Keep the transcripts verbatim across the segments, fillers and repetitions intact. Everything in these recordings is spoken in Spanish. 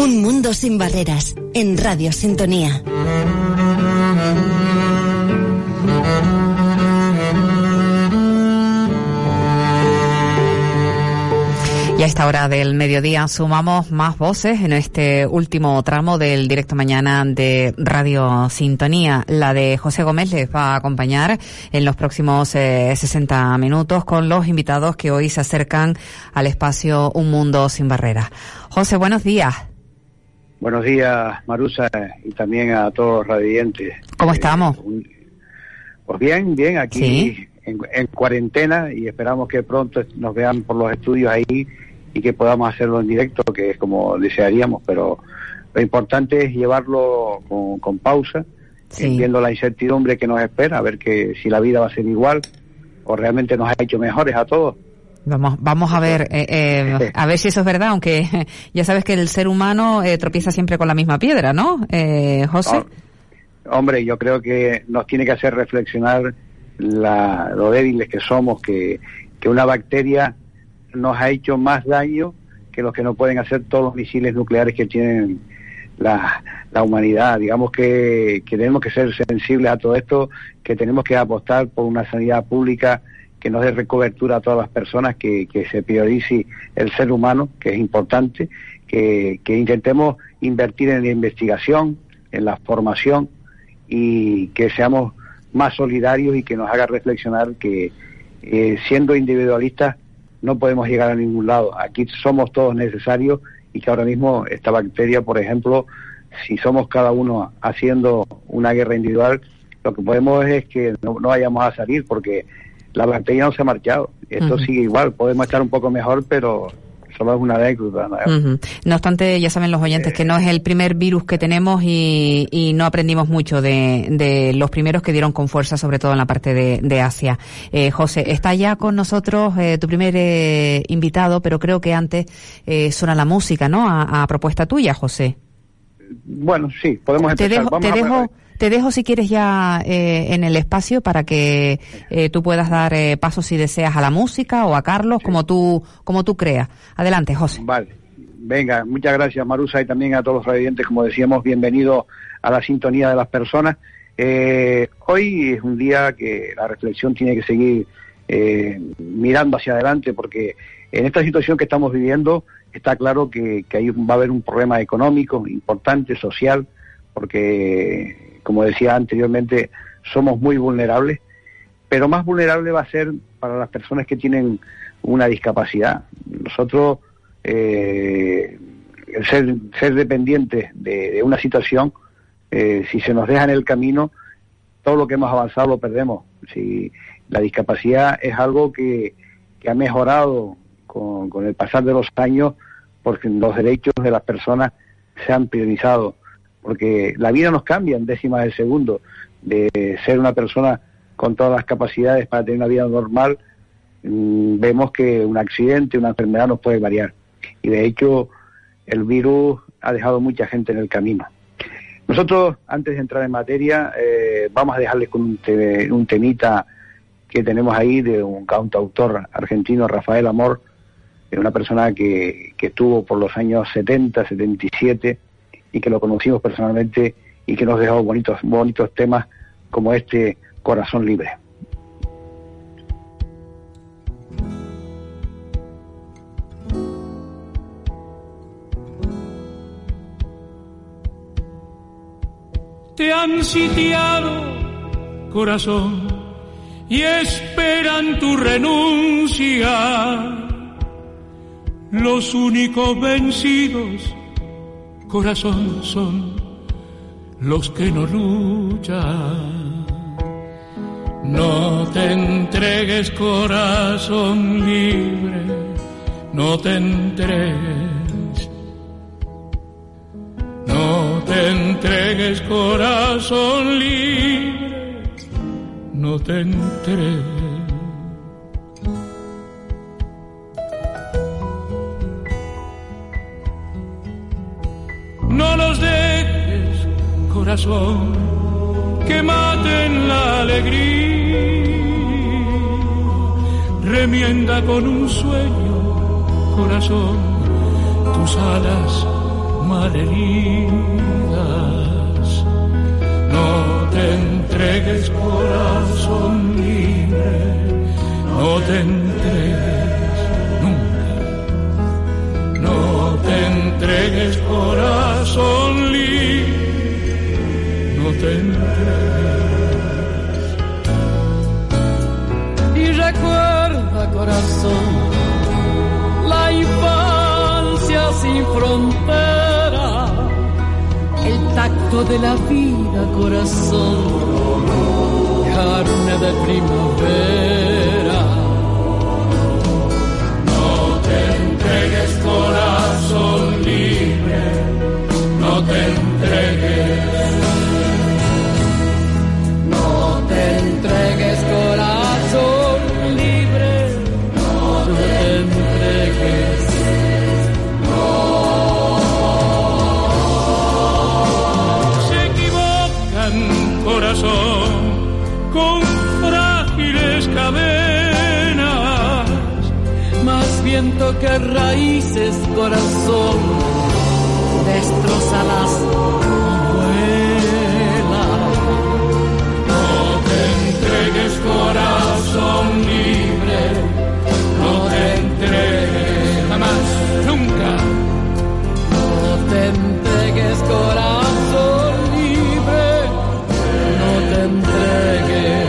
Un mundo sin barreras, en Radio Sintonía. Y a esta hora del mediodía sumamos más voces en este último tramo del Directo Mañana de Radio Sintonía. La de José Gómez les va a acompañar en los próximos eh, sesenta minutos con los invitados que hoy se acercan al espacio Un Mundo Sin Barreras. José, buenos días. Buenos días, Marusa, y también a todos los radiantes. ¿Cómo estamos? Eh, un, pues bien, bien, aquí ¿Sí? en, en cuarentena, y esperamos que pronto nos vean por los estudios ahí y que podamos hacerlo en directo, que es como desearíamos, pero lo importante es llevarlo con, con pausa, sí. viendo la incertidumbre que nos espera, a ver que si la vida va a ser igual o realmente nos ha hecho mejores a todos. Vamos, vamos a ver, eh, eh, a ver si eso es verdad, aunque ya sabes que el ser humano eh, tropieza siempre con la misma piedra, ¿no, eh, José? No, hombre, yo creo que nos tiene que hacer reflexionar la, lo débiles que somos, que, que una bacteria nos ha hecho más daño que los que no pueden hacer todos los misiles nucleares que tienen la, la humanidad. Digamos que, que tenemos que ser sensibles a todo esto, que tenemos que apostar por una sanidad pública que nos dé recobertura a todas las personas, que, que se priorice el ser humano, que es importante, que, que intentemos invertir en la investigación, en la formación, y que seamos más solidarios y que nos haga reflexionar que eh, siendo individualistas no podemos llegar a ningún lado. Aquí somos todos necesarios, y que ahora mismo esta bacteria, por ejemplo, si somos cada uno haciendo una guerra individual, lo que podemos es que no, no vayamos a salir, porque la bacteria no se ha marchado. Esto uh-huh. sigue igual. Podemos estar un poco mejor, pero solo es una anécdota, ¿no? Uh-huh. No obstante, ya saben los oyentes eh, que no es el primer virus que tenemos, y, y no aprendimos mucho de, de los primeros que dieron con fuerza, sobre todo en la parte de, de Asia. Eh, José, está ya con nosotros eh, tu primer eh, invitado, pero creo que antes eh, suena la música, ¿no? A, a propuesta tuya, José. Bueno, sí, podemos empezar. Te dejo, Vamos te a dejo, te dejo si quieres ya eh, en el espacio para que eh, tú puedas dar eh, paso, si deseas, a la música o a Carlos, sí. como tú como tú creas. Adelante, José. Vale, venga, muchas gracias, Marusa, y también a todos los radiantes, como decíamos, bienvenidos a la sintonía de las personas. Eh, hoy es un día que la reflexión tiene que seguir eh, mirando hacia adelante, porque en esta situación que estamos viviendo está claro que, que ahí va a haber un problema económico importante, social, porque, como decía anteriormente, somos muy vulnerables, pero más vulnerable va a ser para las personas que tienen una discapacidad. Nosotros, eh, el ser, ser dependientes de, de una situación, eh, si se nos deja en el camino, todo lo que hemos avanzado lo perdemos. Si la discapacidad es algo que, que ha mejorado con, con el pasar de los años, porque los derechos de las personas se han priorizado, porque la vida nos cambia en décimas de segundo, de ser una persona con todas las capacidades para tener una vida normal, mmm, vemos que un accidente, una enfermedad nos puede variar, y de hecho el virus ha dejado mucha gente en el camino. Nosotros, antes de entrar en materia, eh, vamos a dejarles con un, te, un temita que tenemos ahí de un cantautor argentino, Rafael Amor, una persona que, que estuvo por los años setenta, setenta y siete, y que lo conocimos personalmente, y que nos dejó bonitos, bonitos temas como este Corazón Libre. Te han sitiado, corazón, y esperan tu renuncia. Los únicos vencidos, corazón, son los que no luchan. No te entregues, corazón libre, no te entregues. No te entregues, corazón libre, no te entregues. No los dejes, corazón, que maten la alegría. Remienda con un sueño, corazón, tus alas malheridas. No te entregues, corazón libre, no te entregues nunca. No te entregues, corazón libre, no te entregues. Y recuerda, corazón, la infancia sin frontera, el tacto de la vida, corazón, carne de primavera. No te entregues, corazón libre, no te entregues. No te entregues, corazón libre, no te entregues. Se equivocan, corazón, con frágiles cadenas. Más viento que raíces, corazón, destrózalas y vuela. No te entregues, corazón libre, no te entregues jamás, nunca. No te entregues, corazón libre, no te entregues.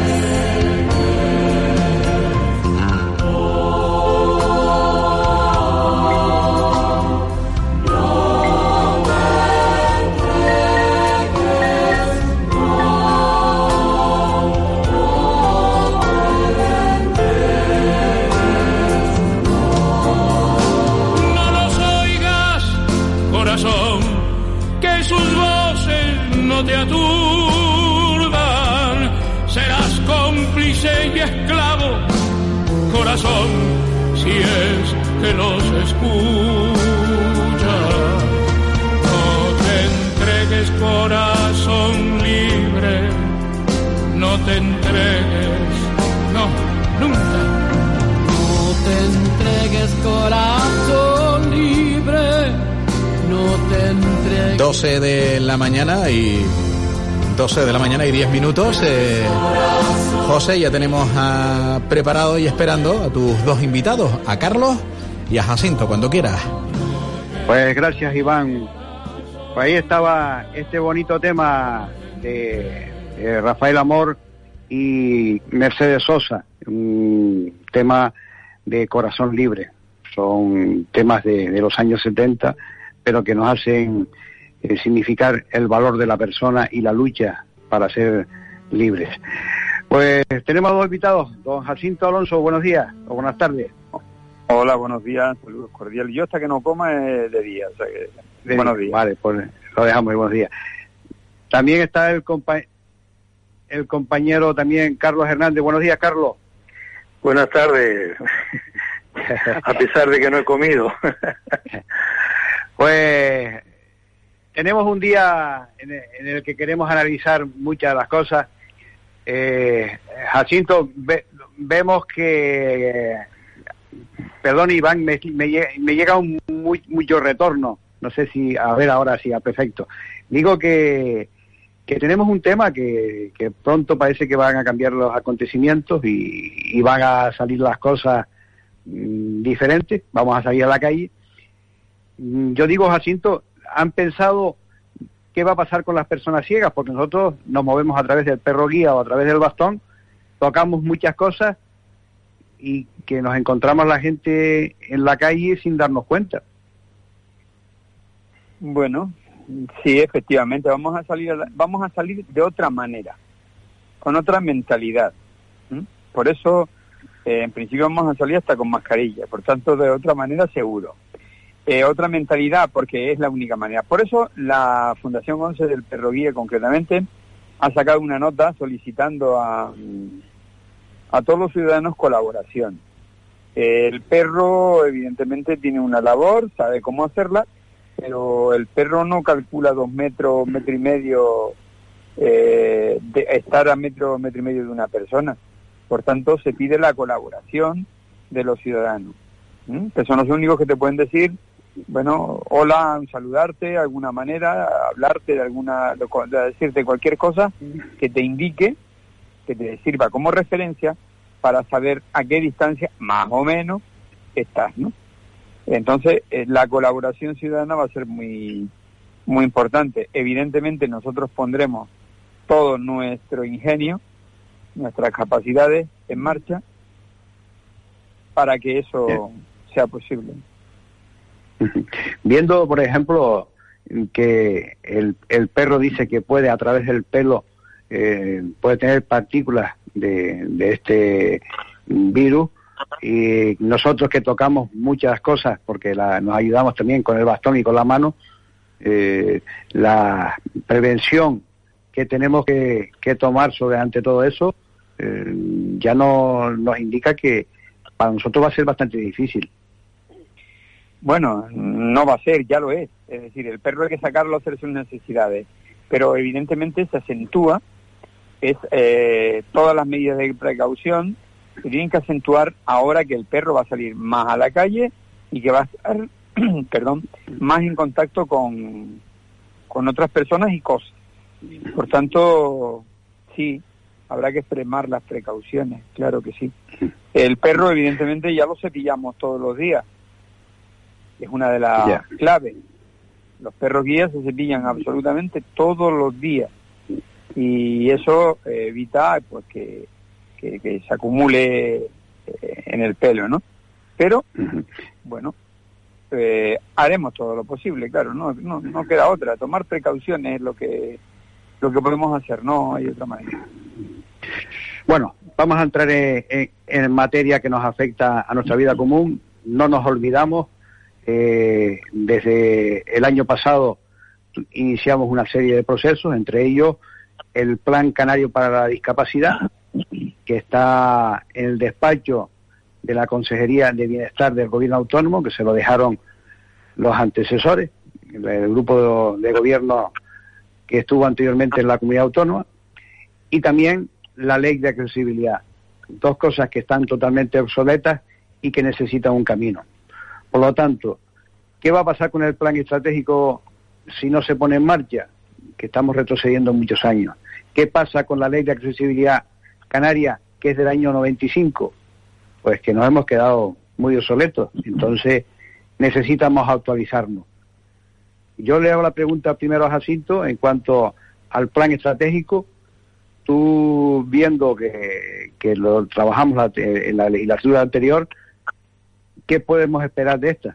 Que sus voces no te aturdan, serás cómplice y esclavo, corazón, si es que los escucha. No te entregues, corazón libre, no te entregues, no, nunca. No te entregues, corazón libre, no te entregues. doce de la mañana y doce de la mañana y diez minutos. Eh, José, ya tenemos a, preparado y esperando a tus dos invitados, a Carlos y a Jacinto, cuando quieras. Pues gracias, Iván. Pues ahí estaba este bonito tema de, de Rafael Amor y Mercedes Sosa, un tema de corazón libre. Son temas de, de los años setenta, pero que nos hacen eh, significar el valor de la persona y la lucha para ser libres. Pues tenemos dos invitados, don Jacinto Alonso, buenos días, o buenas tardes. Hola, buenos días, saludos cordiales. Yo hasta que no coma es de día, o sea que... De buenos día. días. Vale, pues lo dejamos, buenos días. También está el, compa el compañero también, Carlos Hernández. Buenos días, Carlos. Buenas tardes, a pesar de que no he comido. Pues tenemos un día en el, en el que queremos analizar muchas de las cosas. Eh, Jacinto, ve, vemos que, eh, perdón Iván, me, me, me llega un muy, mucho retorno. No sé si, a ver ahora sí, a perfecto. Digo que, que tenemos un tema que, que pronto parece que van a cambiar los acontecimientos y, y van a salir las cosas mmm, diferentes. Vamos a salir a la calle. Yo digo, Jacinto, ¿han pensado qué va a pasar con las personas ciegas? Porque nosotros nos movemos a través del perro guía o a través del bastón, tocamos muchas cosas y que nos encontramos la gente en la calle sin darnos cuenta. Bueno, sí, efectivamente, vamos a salir, a la, vamos a salir de otra manera, con otra mentalidad. ¿Mm? Por eso, eh, en principio vamos a salir hasta con mascarilla, por tanto, de otra manera seguro. Eh, otra mentalidad, porque es la única manera. Por eso la Fundación once del Perro Guía, concretamente, ha sacado una nota solicitando a, a todos los ciudadanos colaboración. Eh, el perro, evidentemente, tiene una labor, sabe cómo hacerla, pero el perro no calcula dos metros, metro y medio, eh, de estar a metro, metro y medio de una persona. Por tanto, se pide la colaboración de los ciudadanos, ¿Mm? que son los únicos que te pueden decir bueno, hola, saludarte de alguna manera, hablarte de alguna, de decirte cualquier cosa que te indique, que te sirva como referencia para saber a qué distancia más o menos estás, ¿no? Entonces, eh, la colaboración ciudadana va a ser muy, muy importante. Evidentemente, nosotros pondremos todo nuestro ingenio, nuestras capacidades en marcha para que eso Bien. sea posible. Viendo, por ejemplo, que el, el perro dice que puede, a través del pelo, eh, puede tener partículas de, de este virus, y nosotros que tocamos muchas cosas, porque la, nos ayudamos también con el bastón y con la mano, eh, la prevención que tenemos que, que tomar sobre ante todo eso, eh, ya no nos indica que para nosotros va a ser bastante difícil. Bueno, no va a ser, ya lo es. Es decir, el perro hay que sacarlo a hacer sus necesidades, pero evidentemente se acentúa, es eh, todas las medidas de precaución se tienen que acentuar ahora que el perro va a salir más a la calle y que va a estar, perdón, más en contacto con, con otras personas y cosas. Por tanto, sí, habrá que extremar las precauciones, claro que sí. El perro, evidentemente, ya lo cepillamos todos los días. Es una de las yeah. claves. Los perros guías se cepillan absolutamente todos los días. Y eso eh, evita pues que, que, que se acumule eh, en el pelo, ¿no? Pero, uh-huh. bueno, eh, haremos todo lo posible, claro, no, no, no queda otra. Tomar precauciones es lo que, lo que podemos hacer, no hay otra manera. Bueno, vamos a entrar en, en, en materia que nos afecta a nuestra vida común. No nos olvidamos, eh, desde el año pasado iniciamos una serie de procesos, entre ellos el Plan Canario para la Discapacidad, que está en el despacho de la Consejería de Bienestar del Gobierno Autónomo, que se lo dejaron los antecesores, el grupo de, de gobierno que estuvo anteriormente en la Comunidad Autónoma, y también la Ley de Accesibilidad. Dos cosas que están totalmente obsoletas y que necesitan un camino. Por lo tanto, ¿qué va a pasar con el plan estratégico si no se pone en marcha? Que estamos retrocediendo muchos años. ¿Qué pasa con la Ley de Accesibilidad Canaria, que es del año noventa y cinco? Pues que nos hemos quedado muy obsoletos, entonces necesitamos actualizarnos. Yo le hago la pregunta primero a Jacinto en cuanto al plan estratégico. Tú, viendo que, que lo trabajamos la, en la legislatura anterior, ¿qué podemos esperar de esta?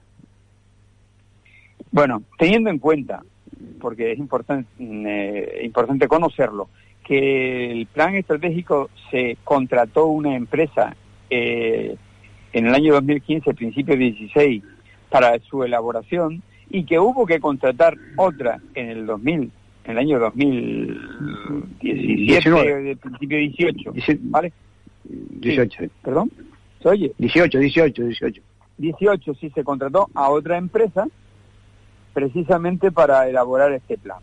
Bueno, teniendo en cuenta, porque es importante, eh, importante conocerlo, que el plan estratégico se contrató una empresa eh, en el año dos mil quince, principio de dieciséis, para su elaboración, y que hubo que contratar otra en el dos mil, en el año dos mil diecisiete, de principio dieciocho, ¿vale? dieciocho. Sí. ¿Perdón? ¿Se oye? dieciocho, dieciocho, dieciocho. dieciocho, sí, se contrató a otra empresa precisamente para elaborar este plan.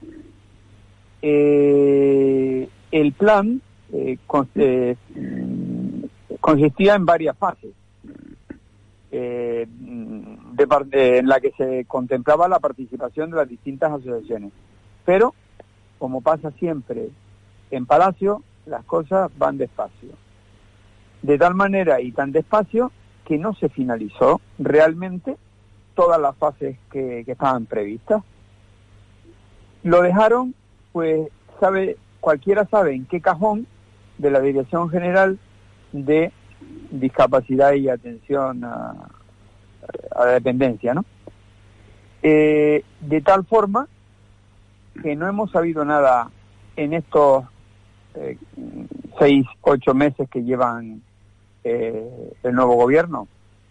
Eh, el plan eh, con, eh, consistía en varias fases, eh, de, eh, en la que se contemplaba la participación de las distintas asociaciones. Pero, como pasa siempre en Palacio, las cosas van despacio. De tal manera y tan despacio que no se finalizó realmente todas las fases que, que estaban previstas. Lo dejaron, pues, sabe, cualquiera sabe en qué cajón de la Dirección General de Discapacidad y Atención a, a la Dependencia, ¿no? Eh, de tal forma que no hemos sabido nada en estos eh, seis, ocho meses que llevan eh, el nuevo gobierno.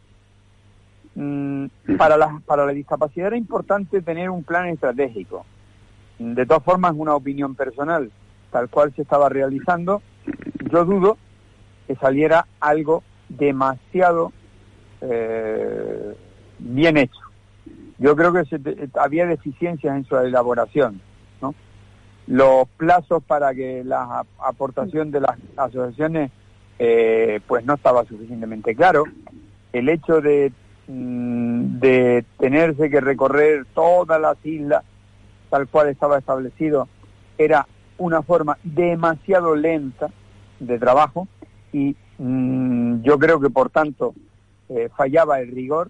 Mm, para la, para la discapacidad era importante tener un plan estratégico. De todas formas, es una opinión personal, tal cual se estaba realizando, yo dudo que saliera algo demasiado eh, bien hecho. Yo creo que se te, había deficiencias en su elaboración, ¿no? Los plazos para que la aportación de las asociaciones eh, pues no estaba suficientemente claro. El hecho de mmm, de tenerse que recorrer todas las islas tal cual estaba establecido, era una forma demasiado lenta de trabajo y mmm, yo creo que por tanto eh, fallaba el rigor.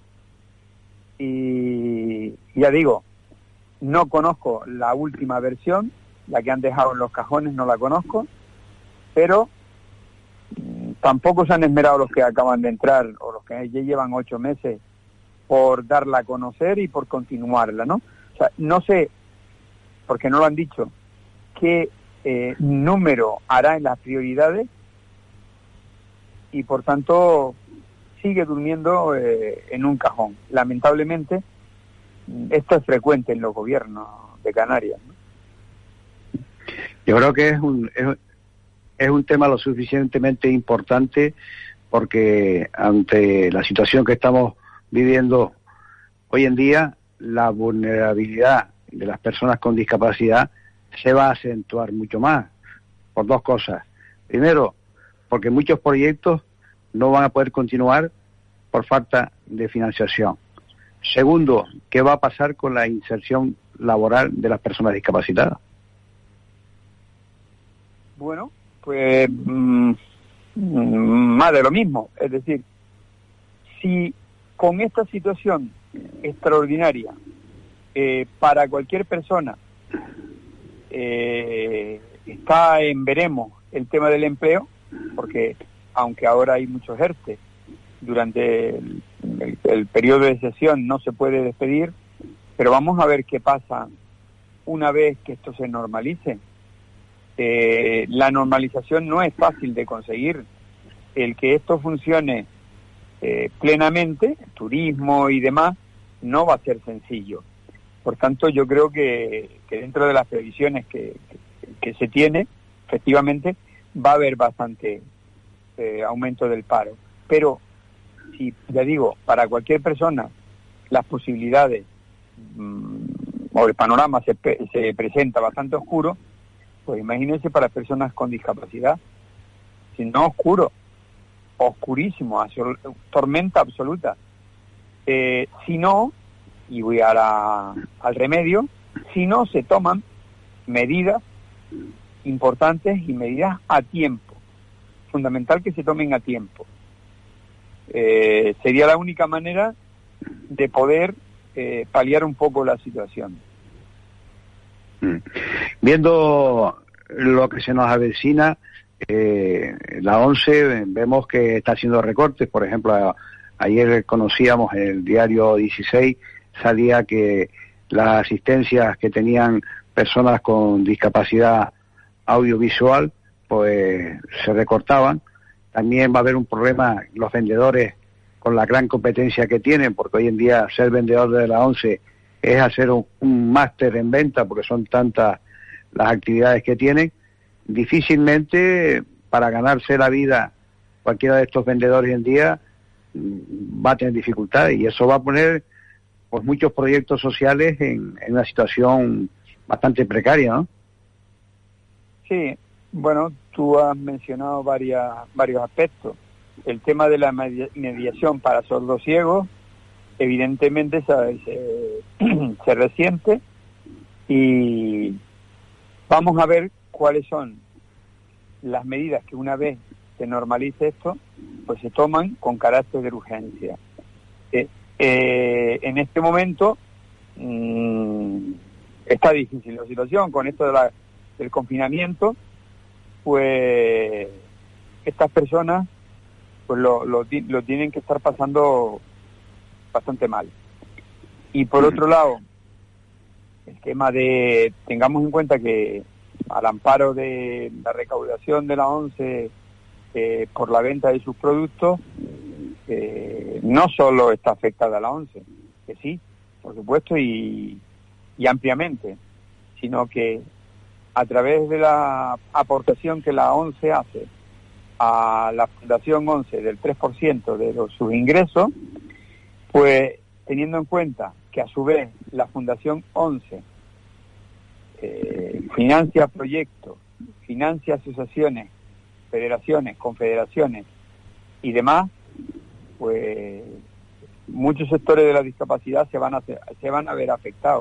Y ya digo, no conozco la última versión, la que han dejado en los cajones no la conozco, pero mmm, tampoco se han esmerado los que acaban de entrar o los que ya llevan ocho meses por darla a conocer y por continuarla, ¿no? O sea, no sé, porque no lo han dicho, qué eh, número hará en las prioridades y por tanto sigue durmiendo eh, en un cajón. Lamentablemente, esto es frecuente en los gobiernos de Canarias, ¿no? Yo creo que es un, es, es un tema lo suficientemente importante porque ante la situación que estamos viviendo hoy en día, la vulnerabilidad de las personas con discapacidad se va a acentuar mucho más por dos cosas. Primero, porque muchos proyectos no van a poder continuar por falta de financiación. Segundo, ¿qué va a pasar con la inserción laboral de las personas discapacitadas? Bueno, pues mmm, más de lo mismo. Es decir, si con esta situación extraordinaria eh, para cualquier persona eh, está en veremos el tema del empleo, porque aunque ahora hay muchos ERTE, durante el, el, el periodo de sesión no se puede despedir, pero vamos a ver qué pasa una vez que esto se normalice. Eh, la normalización no es fácil de conseguir. El que esto funcione eh, plenamente, turismo y demás, no va a ser sencillo. Por tanto, yo creo que, que dentro de las previsiones que, que, que se tiene, efectivamente, va a haber bastante eh, aumento del paro. Pero, si ya digo, para cualquier persona las posibilidades mmm, o el panorama se, se presenta bastante oscuro, pues imagínense para personas con discapacidad, si no oscuro, oscurísimo, absol- tormenta absoluta. Eh, si no, y voy a la, al remedio, si no se toman medidas importantes y medidas a tiempo, fundamental que se tomen a tiempo. Eh, sería la única manera de poder eh, paliar un poco la situación. Viendo lo que se nos avecina, eh, la ONCE vemos que está haciendo recortes. Por ejemplo, a, ayer conocíamos en el diario dieciséis, salía que las asistencias que tenían personas con discapacidad audiovisual pues se recortaban. También va a haber un problema los vendedores con la gran competencia que tienen, porque hoy en día ser vendedor de la ONCE es hacer un, un máster en venta, porque son tantas las actividades que tienen. Difícilmente, para ganarse la vida, cualquiera de estos vendedores hoy en día va a tener dificultades, y eso va a poner pues muchos proyectos sociales en, en una situación bastante precaria, ¿no? Sí, bueno, tú has mencionado varias, varios aspectos. El tema de la mediación para sordos ciegos, evidentemente se, se, se resiente, y vamos a ver cuáles son las medidas que una vez se normalice esto, pues se toman con carácter de urgencia. Eh, eh, en este momento mmm, está difícil la situación con esto de la, del confinamiento, pues estas personas pues lo, lo, lo tienen que estar pasando bastante mal. Y por otro lado, el tema de, tengamos en cuenta que al amparo de la recaudación de la ONCE eh, por la venta de sus productos, eh, no solo está afectada la ONCE, que sí, por supuesto, y, y ampliamente, sino que a través de la aportación que la ONCE hace a la Fundación ONCE del tres por ciento de los, sus ingresos, pues teniendo en cuenta que a su vez la Fundación ONCE eh, financia proyectos, financia asociaciones, federaciones, confederaciones y demás, pues muchos sectores de la discapacidad se van a hacer, se van a ver afectados.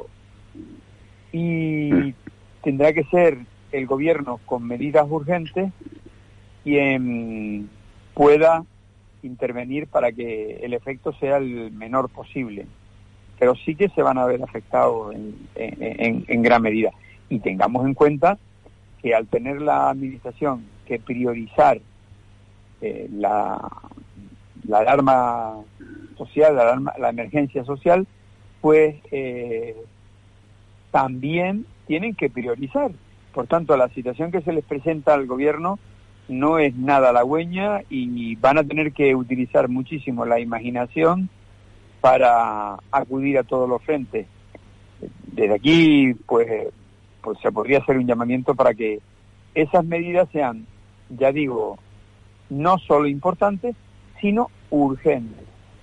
Y tendrá que ser el gobierno con medidas urgentes quien pueda intervenir para que el efecto sea el menor posible. Pero sí que se van a ver afectados en, en, en gran medida. Y tengamos en cuenta que al tener la administración que priorizar eh, la, la alarma social, la, alarma, la emergencia social, pues eh, también tienen que priorizar. Por tanto, la situación que se les presenta al gobierno no es nada halagüeña y van a tener que utilizar muchísimo la imaginación para acudir a todos los frentes. Desde aquí, pues, pues se podría hacer un llamamiento para que esas medidas sean, ya digo, no solo importantes, sino urgentes.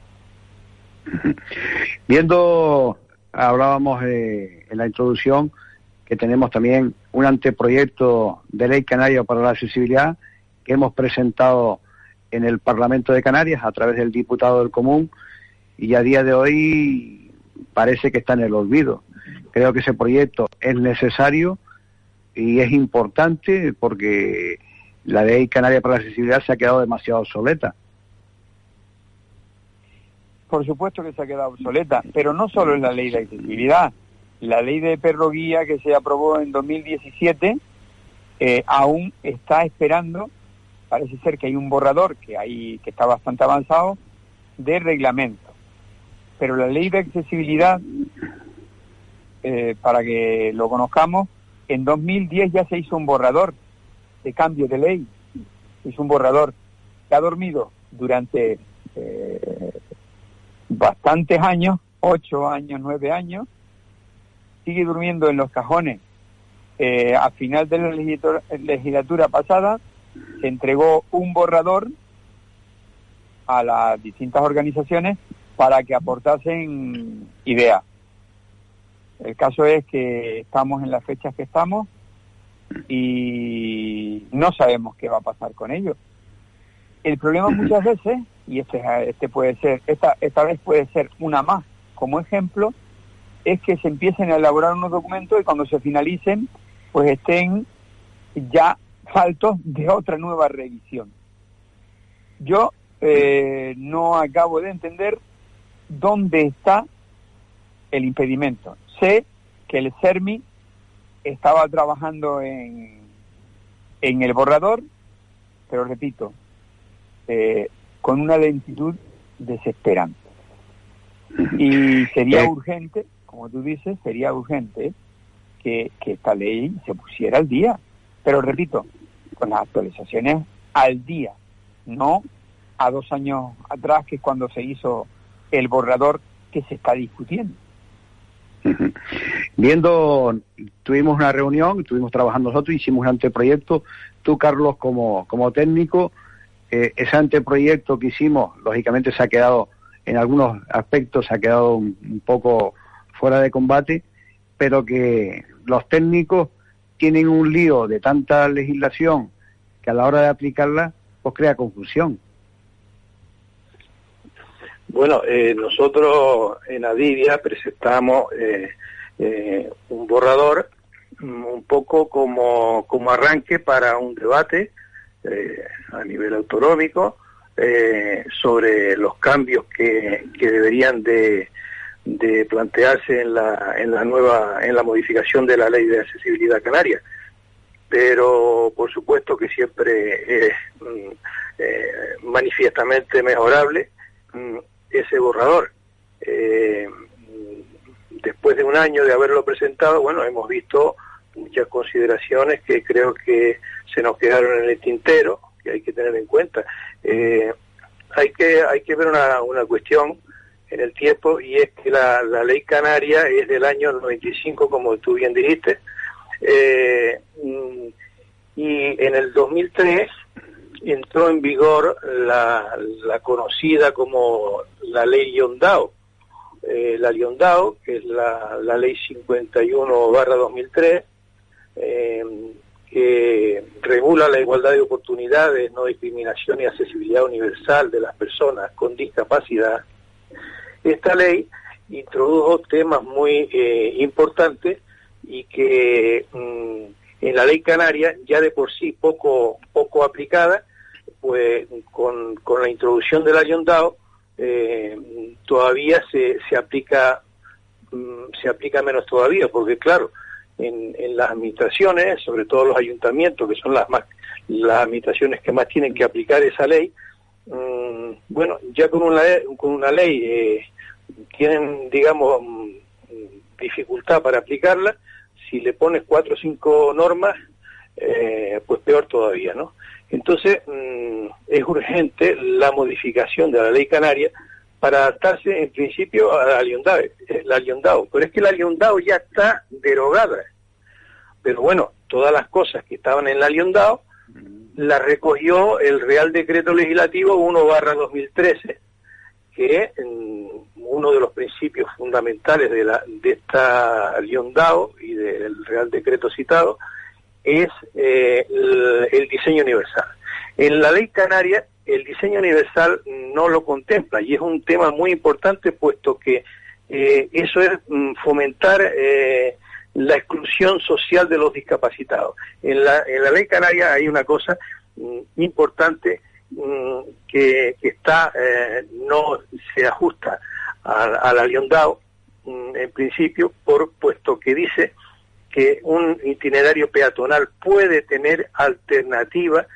Viendo, hablábamos eh, en la introducción que tenemos también un anteproyecto de ley canaria para la accesibilidad que hemos presentado en el Parlamento de Canarias a través del diputado del Común, y a día de hoy parece que está en el olvido. Creo que ese proyecto es necesario y es importante porque la ley canaria para la accesibilidad se ha quedado demasiado obsoleta. Por supuesto que se ha quedado obsoleta, pero no solo es la ley de accesibilidad. La ley de perro guía que se aprobó en dos mil diecisiete eh, aún está esperando, parece ser que hay un borrador que hay que está bastante avanzado de reglamento. Pero la ley de accesibilidad, eh, para que lo conozcamos, en dos mil diez ya se hizo un borrador de cambio de ley. Se hizo un borrador que ha dormido durante eh, bastantes años, ocho años, nueve años, sigue durmiendo en los cajones. Eh, a final de la legislatura, legislatura pasada se entregó un borrador a las distintas organizaciones para que aportasen ideas. El caso es que estamos en las fechas que estamos y no sabemos qué va a pasar con ello. El problema muchas veces, y este, este puede ser, esta, esta vez puede ser una más como ejemplo, es que se empiecen a elaborar unos documentos y cuando se finalicen, pues estén ya faltos de otra nueva revisión. Yo eh, no acabo de entender dónde está el impedimento. Sé que el CERMI estaba trabajando en, en el borrador, pero repito, eh, con una lentitud desesperante. Y sería urgente, como tú dices, sería urgente que, que esta ley se pusiera al día. Pero repito, con las actualizaciones al día, no a dos años atrás, que es cuando se hizo el borrador que se está discutiendo. Viendo, tuvimos una reunión, estuvimos trabajando nosotros, hicimos un anteproyecto, tú, Carlos, como, como técnico, eh, ese anteproyecto que hicimos, lógicamente se ha quedado, en algunos aspectos se ha quedado un, un poco fuera de combate, pero que los técnicos tienen un lío de tanta legislación que a la hora de aplicarla, pues crea confusión. Bueno, eh, nosotros en Adivia presentamos eh, eh, un borrador un poco como, como arranque para un debate eh, a nivel autonómico eh, sobre los cambios que, que deberían de, de plantearse en la, en la nueva, en la modificación de la Ley de Accesibilidad Canaria. Pero por supuesto que siempre es eh, manifiestamente mejorable ese borrador. Eh, después de un año de haberlo presentado, bueno, hemos visto muchas consideraciones que creo que se nos quedaron en el tintero, que hay que tener en cuenta. Eh, hay que hay que ver una, una cuestión en el tiempo, y es que la, la ley canaria es del año noventa y cinco, como tú bien dijiste, eh, y en el dos mil tres entró en vigor la, la conocida como la ley Liondao. Eh, la Liondao, que es la, la ley cincuenta y uno barra dos mil tres, eh, que regula la igualdad de oportunidades, no discriminación y accesibilidad universal de las personas con discapacidad, esta ley introdujo temas muy eh, importantes y que mmm, en la ley canaria, ya de por sí poco poco aplicada, pues con, con la introducción del ayuntado eh, todavía se, se aplica mmm, se aplica menos todavía, porque claro, en, en las administraciones, sobre todo los ayuntamientos, que son las más las administraciones que más tienen que aplicar esa ley, mmm, bueno, ya con una con una ley eh, tienen, digamos, dificultad para aplicarla. Si le pones cuatro o cinco normas, eh, pues peor todavía, ¿no? Entonces, mmm, es urgente la modificación de la ley canaria para adaptarse, en principio, al aliondado. Pero es que el aliondado ya está derogada. Pero bueno, todas las cosas que estaban en el aliondado las recogió el Real Decreto Legislativo uno barra dos mil trece, que mmm, uno de los principios fundamentales de, la, de esta aliondado y del Real Decreto citado es eh, el, el diseño universal. En la ley canaria el diseño universal no lo contempla y es un tema muy importante, puesto que eh, eso es mm, fomentar eh, la exclusión social de los discapacitados. En la, en la ley canaria hay una cosa mm, importante mm, que, que está eh, no se ajusta al, al aliondado mm, en principio, por puesto que dice que un itinerario peatonal puede tener alternativa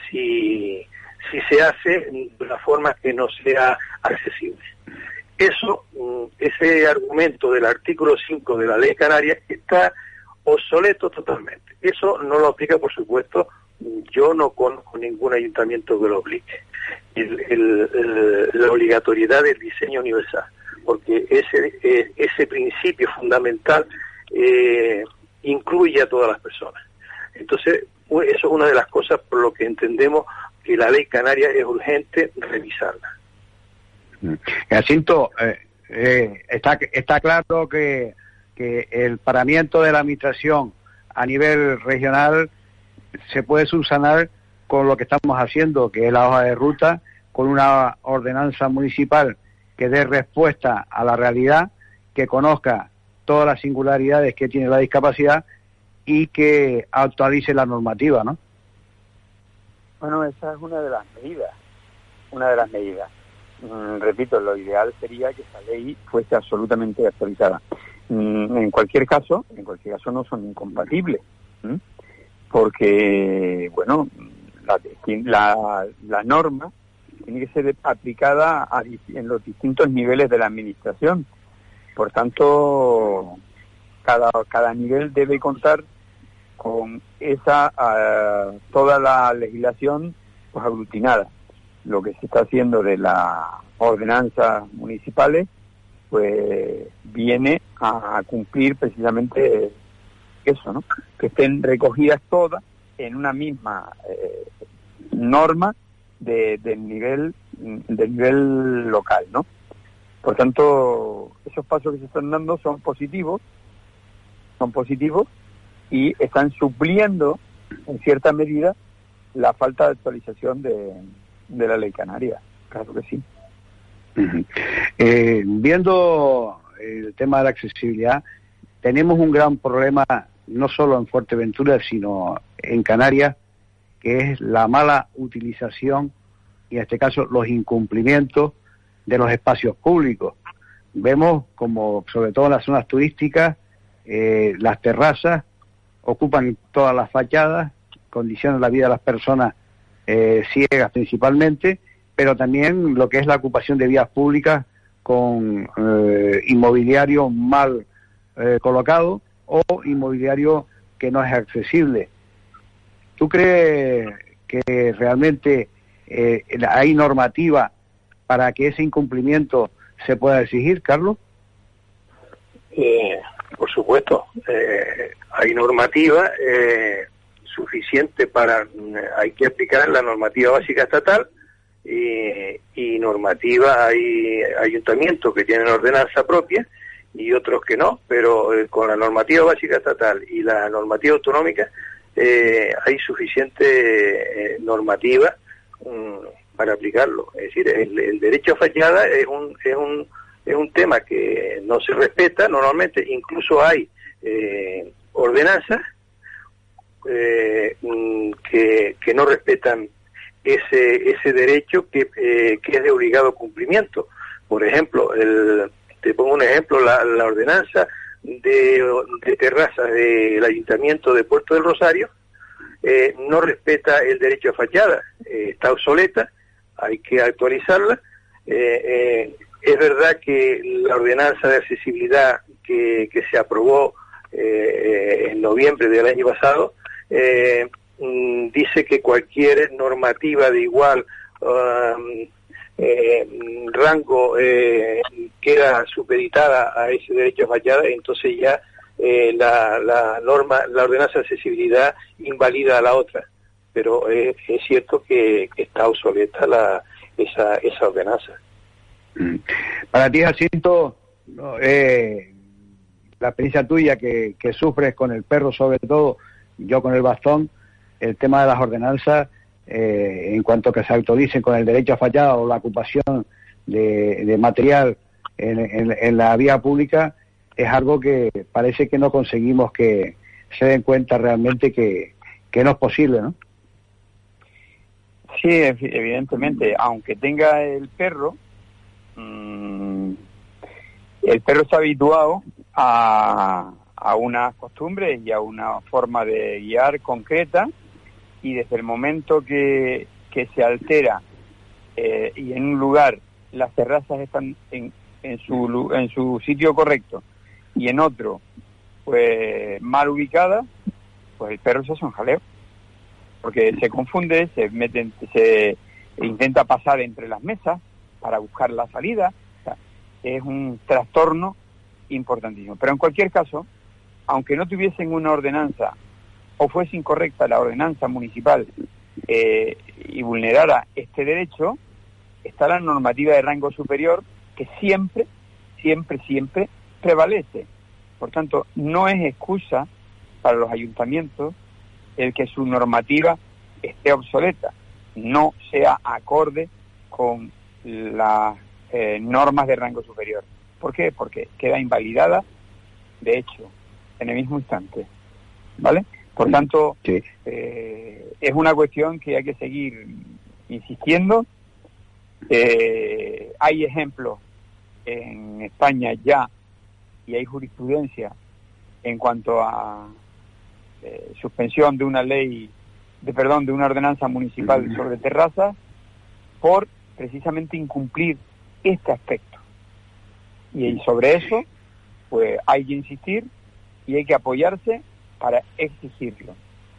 si, si se hace de una forma que no sea accesible. Eso, ese argumento del artículo cinco de la ley canaria está obsoleto totalmente. Eso no lo aplica, por supuesto, yo no conozco ningún ayuntamiento que lo aplique. El, el, el, la obligatoriedad del diseño universal, porque ese, ese principio fundamental eh, incluye a todas las personas. Entonces, eso es una de las cosas por lo que entendemos que la ley canaria es urgente revisarla. Jacinto, eh, eh, está, está claro que, que el paramiento de la administración a nivel regional se puede subsanar con lo que estamos haciendo, que es la hoja de ruta, con una ordenanza municipal que dé respuesta a la realidad, que conozca todas las singularidades que tiene la discapacidad y que actualice la normativa, ¿no? Bueno, esa es una de las medidas, una de las medidas. Mm, repito, lo ideal sería que esa ley fuese absolutamente actualizada. Mm, en cualquier caso, en cualquier caso no son incompatibles, ¿m? porque, bueno, la, la, la norma tiene que ser aplicada a, en los distintos niveles de la administración. Por tanto, cada, cada nivel debe contar con esa uh, toda la legislación pues aglutinada. Lo que se está haciendo de las ordenanzas municipales pues viene a cumplir precisamente eso, ¿no? Que estén recogidas todas en una misma eh, norma de, del nivel del nivel local, ¿no? Por tanto, esos pasos que se están dando son positivos, son positivos y están supliendo en cierta medida la falta de actualización de, de la ley canaria, claro que sí. Uh-huh. Eh, viendo el tema de la accesibilidad, tenemos un gran problema no solo en Fuerteventura, sino en Canarias, que es la mala utilización y en este caso los incumplimientos de los espacios públicos. Vemos como, sobre todo en las zonas turísticas, eh, las terrazas ocupan todas las fachadas, condicionan la vida de las personas eh, ciegas principalmente, pero también lo que es la ocupación de vías públicas con eh, inmobiliario mal eh, colocado o inmobiliario que no es accesible. ¿Tú crees que realmente eh, hay normativa para que ese incumplimiento se pueda exigir, Carlos? Eh, por supuesto, eh, hay normativa eh, suficiente para, hay que aplicar la normativa básica estatal eh, y normativa, hay ayuntamientos que tienen ordenanza propia y otros que no, pero eh, con la normativa básica estatal y la normativa autonómica eh, hay suficiente eh, normativa um, para aplicarlo. Es decir, el, el derecho a fachada es un es un es un tema que no se respeta normalmente, incluso hay eh, ordenanzas eh, que, que no respetan ese ese derecho que, eh, que es de obligado cumplimiento. Por ejemplo, el, te pongo un ejemplo, la, la ordenanza de, de terrazas del Ayuntamiento de Puerto del Rosario eh, no respeta el derecho a fachada, eh, está obsoleta, hay que actualizarla. Eh, eh, es verdad que la ordenanza de accesibilidad que, que se aprobó eh, en noviembre del año pasado eh, mm, dice que cualquier normativa de igual um, eh, rango eh, queda supeditada a ese derecho a fachada, entonces ya eh, la, la norma, la ordenanza de accesibilidad invalida a la otra, pero eh, es cierto que, que está obsoleta la, esa, esa ordenanza. Para ti, Jacinto, eh, la experiencia tuya que, que sufres con el perro, sobre todo, yo con el bastón, el tema de las ordenanzas, eh, en cuanto que se actualicen con el derecho a fachada o la ocupación de, de material en, en, en la vía pública, es algo que parece que no conseguimos que se den cuenta realmente que, que no es posible, ¿no? Sí, evidentemente, aunque tenga el perro, mmm, el perro está habituado a, a unas costumbres y a una forma de guiar concreta, y desde el momento que, que se altera eh, y en un lugar las terrazas están en, en su en su sitio correcto y en otro pues mal ubicada, pues el perro se hace un jaleo, porque se confunde, se mete, se intenta pasar entre las mesas para buscar la salida. O sea, es un trastorno importantísimo. Pero en cualquier caso, aunque no tuviesen una ordenanza o fuese incorrecta la ordenanza municipal eh, y vulnerara este derecho, está la normativa de rango superior que siempre, siempre, siempre prevalece. Por tanto, no es excusa para los ayuntamientos el que su normativa esté obsoleta, no sea acorde con las eh, normas de rango superior. ¿Por qué? Porque queda invalidada, de hecho, en el mismo instante, ¿vale? Por tanto, sí. eh, es una cuestión que hay que seguir insistiendo. Eh, hay ejemplos en España ya, y hay jurisprudencia en cuanto a eh, suspensión de una ley, de perdón, de una ordenanza municipal sobre terrazas por precisamente incumplir este aspecto. Y sobre eso, pues hay que insistir y hay que apoyarse para exigirlo.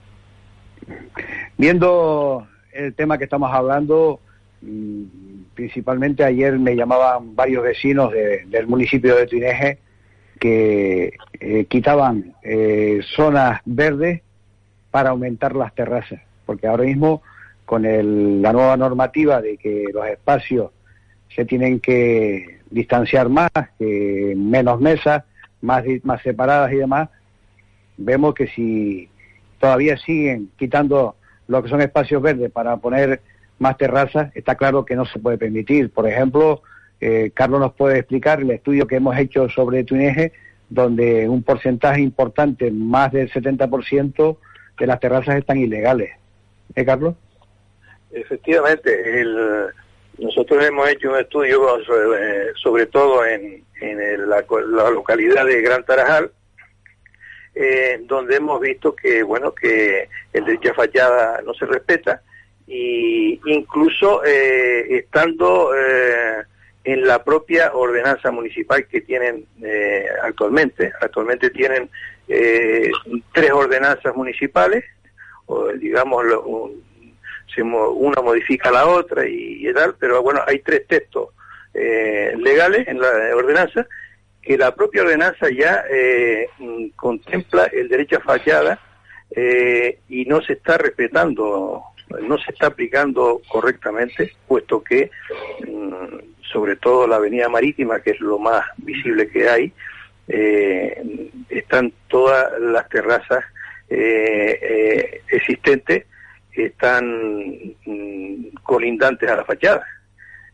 Viendo el tema que estamos hablando, principalmente ayer me llamaban varios vecinos de, del municipio de Tuineje que eh, quitaban eh, zonas verdes para aumentar las terrazas, porque ahora mismo con el, la nueva normativa de que los espacios se tienen que distanciar más, que menos mesas, más, más separadas y demás, vemos que si todavía siguen quitando lo que son espacios verdes para poner más terrazas, está claro que no se puede permitir. Por ejemplo, eh, Carlos nos puede explicar el estudio que hemos hecho sobre Tuineje, donde un porcentaje importante, más del setenta por ciento de las terrazas están ilegales. ¿Eh, Carlos? Efectivamente, el, nosotros hemos hecho un estudio sobre, sobre todo en, en el, la, la localidad de Gran Tarajal, eh, donde hemos visto que, bueno, que el derecho a fachada no se respeta, y incluso eh, estando eh, en la propia ordenanza municipal que tienen eh, actualmente. Actualmente tienen eh, tres ordenanzas municipales, o digamos, lo, un, se, una modifica la otra y, y tal, pero bueno, hay tres textos eh, legales en la ordenanza, que la propia ordenanza ya eh, contempla el derecho a fachada eh, y no se está respetando, no se está aplicando correctamente, puesto que sobre todo la avenida Marítima, que es lo más visible que hay, eh, están todas las terrazas eh, eh, existentes, están mm, colindantes a la fachada.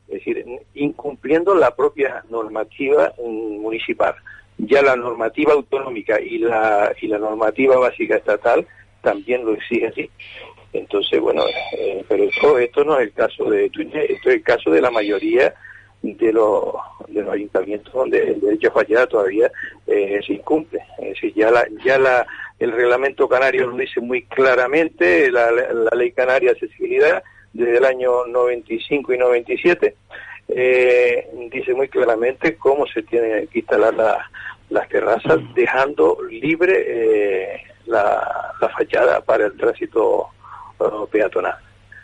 es decir, incumpliendo la propia normativa municipal. Ya la normativa autonómica y la y la normativa básica estatal también lo exige así. Entonces, bueno, eh, pero esto, esto no es el caso de Tuñé, esto es el caso de la mayoría de los de los ayuntamientos donde el derecho a fachada todavía eh, se incumple. Es decir, ya la ya la el reglamento canario lo dice muy claramente, la, la, la ley canaria de accesibilidad desde el año noventa y cinco y noventa y siete eh, dice muy claramente cómo se tienen que instalar la, las terrazas, dejando libre eh, la, la fachada para el tránsito uh, peatonal.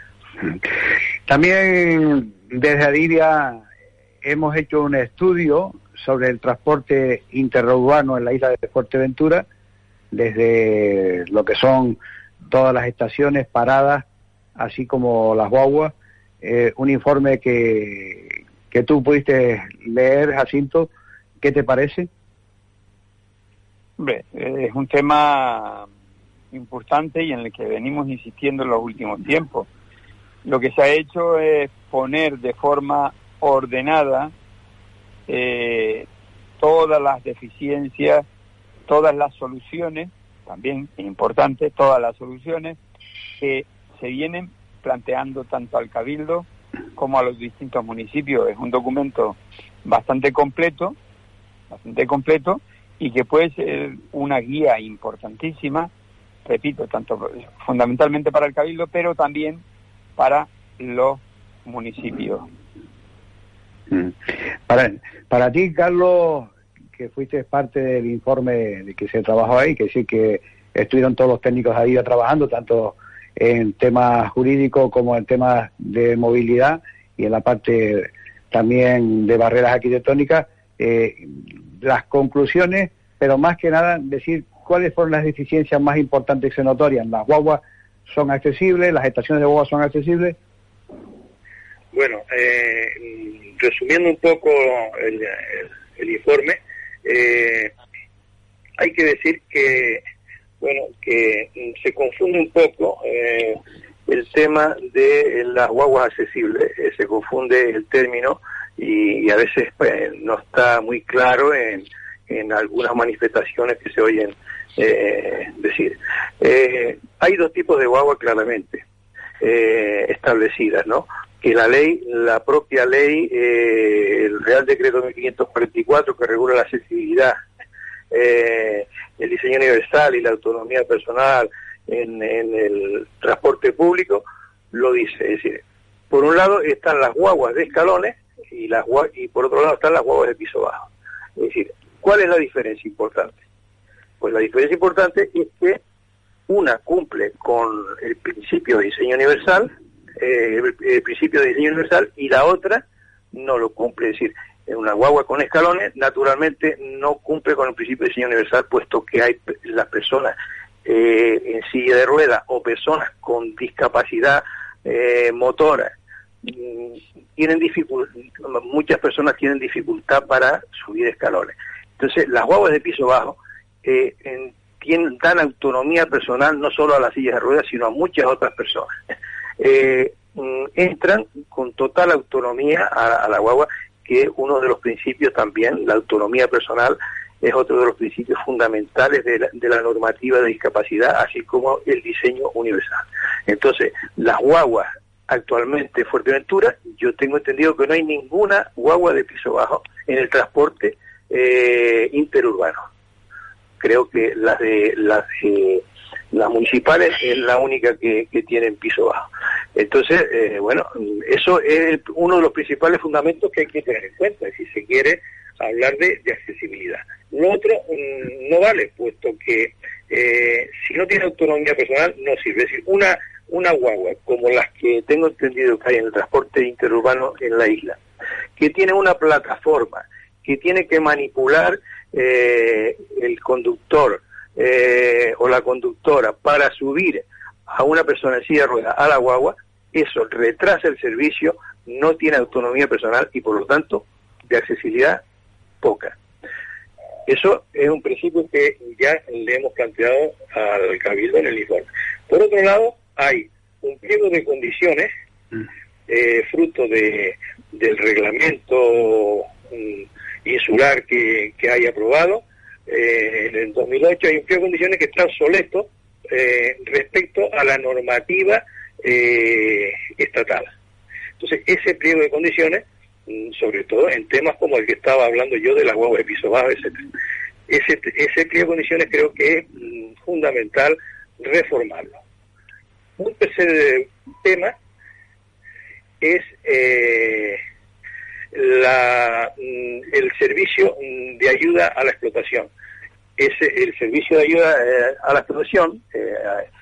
También desde Adivia hemos hecho un estudio sobre el transporte interurbano en la isla de Fuerteventura, desde lo que son todas las estaciones, paradas, así como las guaguas. Eh, un informe que, que tú pudiste leer, Jacinto, ¿qué te parece? Hombre, es un tema importante y en el que venimos insistiendo en los últimos tiempos. Lo que se ha hecho es poner de forma ordenada eh, todas las deficiencias, todas las soluciones, también es importante, todas las soluciones que se vienen planteando tanto al Cabildo como a los distintos municipios. Es un documento bastante completo, bastante completo, y que puede ser una guía importantísima, repito, tanto fundamentalmente para el Cabildo, pero también para los municipios. Para, para ti, Carlos, que fuiste parte del informe de que se trabajó ahí, que sí que estuvieron todos los técnicos ahí trabajando, tanto en temas jurídicos como en temas de movilidad y en la parte también de barreras arquitectónicas, eh, las conclusiones, pero más que nada decir cuáles fueron las deficiencias más importantes que se notorian. ¿Las guaguas son accesibles? ¿Las estaciones de guaguas son accesibles? Bueno, eh, resumiendo un poco el, el, el informe, eh, hay que decir que, bueno, que se confunde un poco eh, el tema de las guaguas accesibles, eh, se confunde el término y, y a veces pues, no está muy claro en, en algunas manifestaciones que se oyen eh, decir. Eh, hay dos tipos de guagua claramente eh, establecidas, ¿no? Que la ley, la propia ley, eh, el Real Decreto mil quinientos cuarenta y cuatro que regula la accesibilidad, eh, el diseño universal y la autonomía personal en, en el transporte público, lo dice. Es decir, por un lado están las guaguas de escalones y, las, y por otro lado están las guaguas de piso bajo. Es decir, ¿cuál es la diferencia importante? Pues la diferencia importante es que una cumple con el principio de diseño universal, eh, el, el principio de diseño universal, y la otra no lo cumple. Es decir, una guagua con escalones naturalmente no cumple con el principio de diseño universal, puesto que hay las personas eh, en silla de ruedas o personas con discapacidad eh, motora, tienen dificultad, muchas personas tienen dificultad para subir escalones. Entonces, las guaguas de piso bajo eh, en, tienen, dan autonomía personal no solo a las sillas de ruedas, sino a muchas otras personas. Eh, entran con total autonomía a, a la guagua, que es uno de los principios también, la autonomía personal es otro de los principios fundamentales de la, de la normativa de discapacidad, así como el diseño universal. Entonces, las guaguas actualmente en Fuerteventura, yo tengo entendido que no hay ninguna guagua de piso bajo en el transporte eh, interurbano. Creo que las de las de, las municipales es la única que, que tienen piso bajo. Entonces, eh, bueno, eso es uno de los principales fundamentos que hay que tener en cuenta si se quiere hablar de, de accesibilidad. Lo otro mmm, no vale, puesto que eh, si no tiene autonomía personal no sirve. Es decir, una una guagua como las que tengo entendido que hay en el transporte interurbano en la isla, que tiene una plataforma, que tiene que manipular eh, el conductor eh, o la conductora para subir a una persona en silla de ruedas a la guagua, eso retrasa el servicio, no tiene autonomía personal y por lo tanto de accesibilidad poca. Eso es un principio que ya le hemos planteado al Cabildo en el informe. Por otro lado, hay un pliego de condiciones eh, fruto de, de del reglamento um, insular que, que hay aprobado eh, en el dos mil ocho. Hay un pliego de condiciones que está obsoleto eh, respecto a la normativa eh, estatal. Entonces, ese pliego de condiciones, sobre todo en temas como el que estaba hablando yo de las guaguas de piso bajo, etcétera, ese, ese pliego de condiciones creo que es mm, fundamental reformarlo. Un tercer tema es eh, la, mm, el servicio mm, de ayuda a la explotación. Ese, el servicio de ayuda eh, a la explotación eh,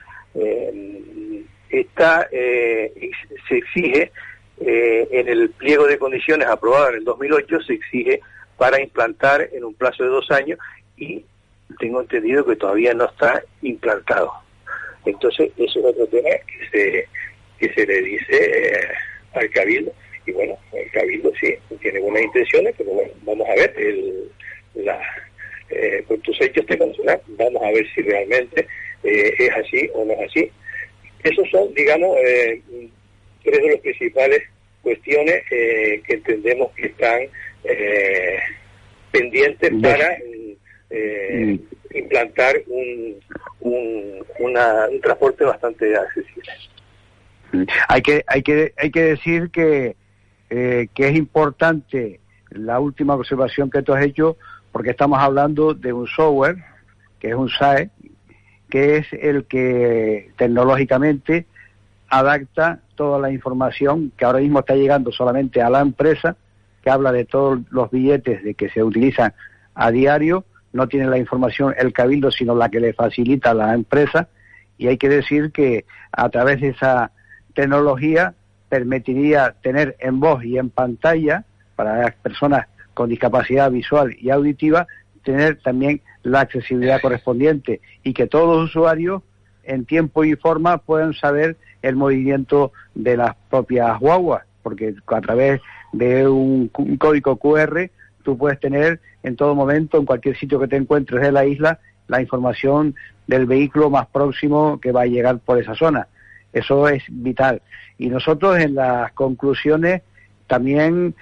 eh, está eh, se exige Eh, en el pliego de condiciones aprobado en el dos mil ocho, se exige para implantar en un plazo de dos años, y tengo entendido que todavía no está implantado. Entonces, eso es otro tema que se, que se le dice eh, al Cabildo, y bueno, el Cabildo sí tiene buenas intenciones, pero bueno, vamos a ver, el, la, eh, con tus hechos te consulan, vamos a ver si realmente eh, es así o no es así. Esos son, digamos, eh, tres de las principales cuestiones eh, que entendemos que están eh, pendientes para eh, mm. implantar un, un, una, un transporte bastante accesible. Hay que hay que hay que decir que eh, que es importante la última observación que tú has hecho, porque estamos hablando de un software que es un S A E, que es el que tecnológicamente adapta toda la información que ahora mismo está llegando solamente a la empresa, que habla de todos los billetes de que se utilizan a diario. No tiene la información el Cabildo, sino la que le facilita a la empresa, y hay que decir que a través de esa tecnología permitiría tener en voz y en pantalla, para las personas con discapacidad visual y auditiva, tener también la accesibilidad correspondiente, y que todos los usuarios en tiempo y forma puedan saber el movimiento de las propias guaguas, porque a través de un, un código cu erre tú puedes tener en todo momento, en cualquier sitio que te encuentres de la isla, la información del vehículo más próximo que va a llegar por esa zona. Eso es vital. Y nosotros en las conclusiones también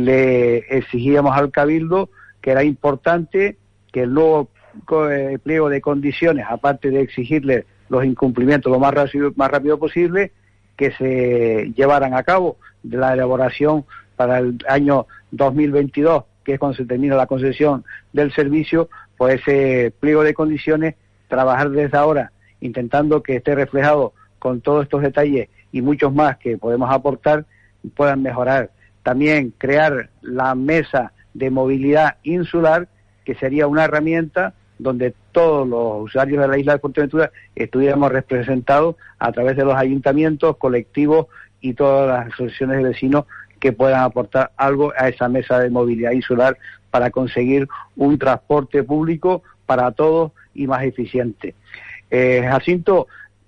le exigíamos al Cabildo que era importante que el nuevo pliego de condiciones, aparte de exigirle los incumplimientos lo más rápido, más rápido posible, que se llevaran a cabo de la elaboración para el año dos mil veintidós, que es cuando se termina la concesión del servicio, pues ese pliego de condiciones, trabajar desde ahora, intentando que esté reflejado con todos estos detalles y muchos más que podemos aportar, puedan mejorar. También crear la mesa de movilidad insular, que sería una herramienta donde todos los usuarios de la isla de Fuerteventura estuviéramos representados a través de los ayuntamientos, colectivos y todas las asociaciones de vecinos que puedan aportar algo a esa mesa de movilidad insular para conseguir un transporte público para todos y más eficiente. Eh, Jacinto,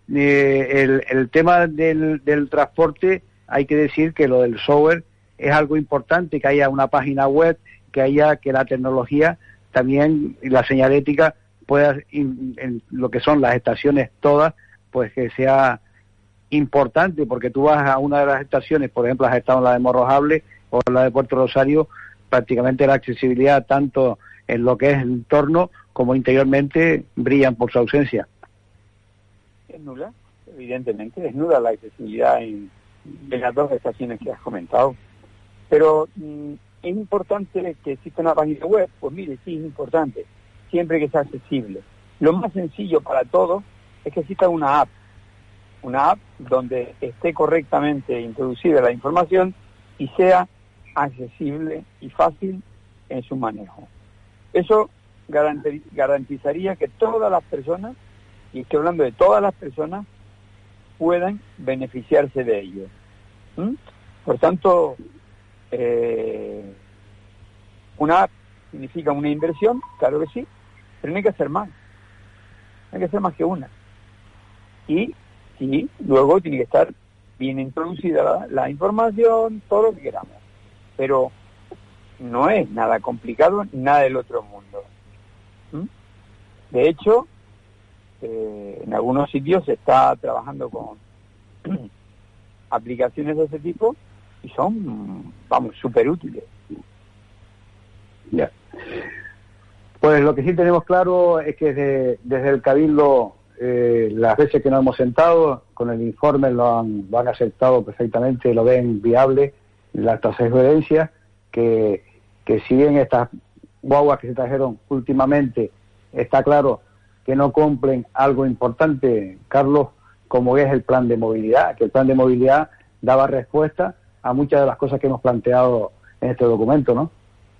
eh, el, el tema del, del transporte, hay que decir que lo del software es algo importante, que haya una página web, que haya que la tecnología también, la señalética, pueda, in, en lo que son las estaciones todas, pues que sea importante, porque tú vas a una de las estaciones, por ejemplo, has estado en la de Morrojable o en la de Puerto Rosario, prácticamente la accesibilidad, tanto en lo que es el entorno como interiormente, brillan por su ausencia. Es nula, evidentemente, es nula la accesibilidad en, en las dos estaciones que has comentado, pero mmm, es importante que exista una página web. Pues mire, sí, es importante, siempre que sea accesible. Lo más sencillo para todos es que exista una app, una app donde esté correctamente introducida la información y sea accesible y fácil en su manejo. Eso garantizaría que todas las personas, y estoy hablando de todas las personas, puedan beneficiarse de ello. ¿Mm? Por tanto, eh, una app significa una inversión, claro que sí, pero no hay que hacer más. No hay que hacer más que una. Y sí, luego tiene que estar bien introducida la, la información, todo lo que queramos. Pero no es nada complicado, nada del otro mundo. ¿Mm? De hecho, eh, en algunos sitios se está trabajando con aplicaciones de ese tipo y son, vamos, súper útiles. Ya. Pues lo que sí tenemos claro es que desde, desde el Cabildo, eh, las veces que nos hemos sentado, con el informe lo han, lo han aceptado perfectamente, lo ven viable, la transferencia, que, que si bien estas guaguas que se trajeron últimamente, está claro que no cumplen algo importante, Carlos, como es el plan de movilidad, que el plan de movilidad daba respuesta a muchas de las cosas que hemos planteado en este documento, ¿no?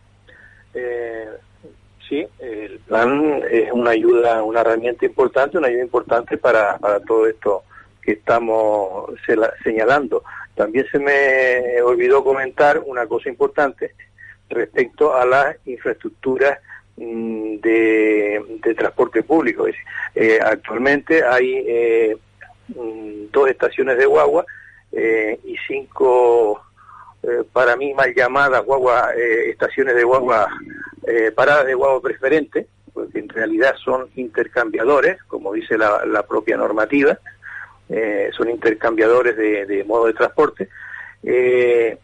Eh, sí, el plan es una ayuda, una herramienta importante, una ayuda importante para, para todo esto que estamos señalando. También se me olvidó comentar una cosa importante respecto a las infraestructuras mmm, de, de transporte público. Es decir, eh, actualmente hay eh, mmm, dos estaciones de guagua eh, y cinco, eh, para mí mal llamadas guagua, eh, estaciones de guagua, eh, paradas de guagua preferente, porque en realidad son intercambiadores, como dice la, la propia normativa. Eh, son intercambiadores de, de modo de transporte. Eh,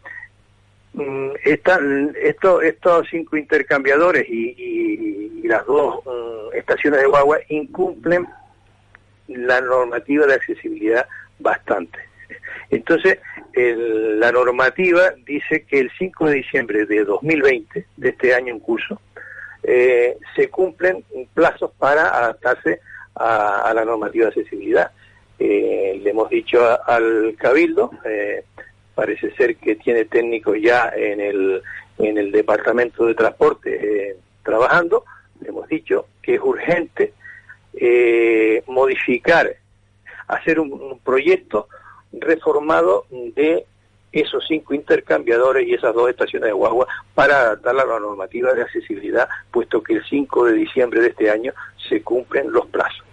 esta, esto, estos cinco intercambiadores y, y, y las dos um, estaciones de guagua incumplen la normativa de accesibilidad bastante. Entonces, el, la normativa dice que el cinco de diciembre de dos mil veinte, de este año en curso, eh, se cumplen plazos para adaptarse a, a la normativa de accesibilidad. Eh, le hemos dicho a, al Cabildo, eh, parece ser que tiene técnicos ya en el en el Departamento de Transporte eh, trabajando. Le hemos dicho que es urgente eh, modificar, hacer un, un proyecto reformado de esos cinco intercambiadores y esas dos estaciones de guagua para adaptarla a la normativa de accesibilidad, puesto que el cinco de diciembre de este año se cumplen los plazos.